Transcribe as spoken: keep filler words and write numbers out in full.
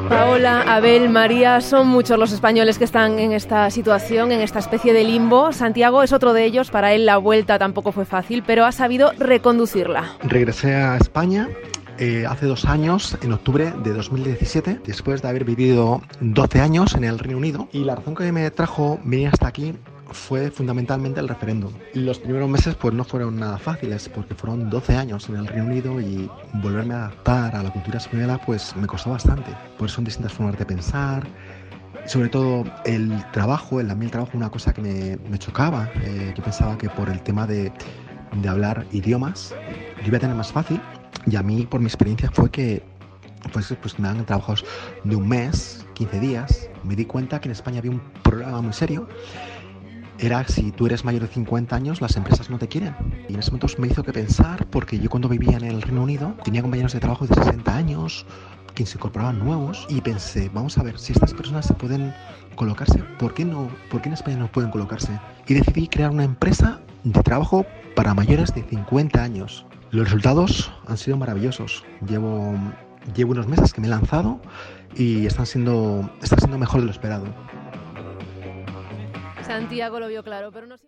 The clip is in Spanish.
Paola, Abel, María, son muchos los españoles que están en esta situación, en esta especie de limbo. Santiago es otro de ellos. Para él la vuelta tampoco fue fácil, pero ha sabido reconducirla. Regresé a España eh, hace dos años, en octubre de dos mil diecisiete, después de haber vivido doce años en el Reino Unido. Y la razón que me trajo venir hasta aquí fue fundamentalmente el referéndum. Los primeros meses pues no fueron nada fáciles, porque fueron doce años en el Reino Unido y volverme a adaptar a la cultura española pues me costó bastante. Pues son distintas formas de pensar, sobre todo el trabajo, el, a mí el trabajo una cosa que me, me chocaba. Eh, yo pensaba que por el tema de, de hablar idiomas yo iba a tener más fácil, y a mí por mi experiencia fue que pues, pues me dan trabajos de un mes, quince días. Me di cuenta que en España había un problema muy serio. Era si tú eres mayor de cincuenta años, las empresas no te quieren. Y en ese momento me hizo que pensar, porque yo cuando vivía en el Reino Unido tenía compañeros de trabajo de sesenta años que se incorporaban nuevos, y pensé, vamos a ver, si estas personas se pueden colocarse, ¿por qué no? ¿Por qué en España no pueden colocarse? Y decidí crear una empresa de trabajo para mayores de cincuenta años. Los resultados han sido maravillosos. Llevo, llevo unos meses que me he lanzado y están siendo, está siendo mejor de lo esperado. Santiago lo vio claro, pero no...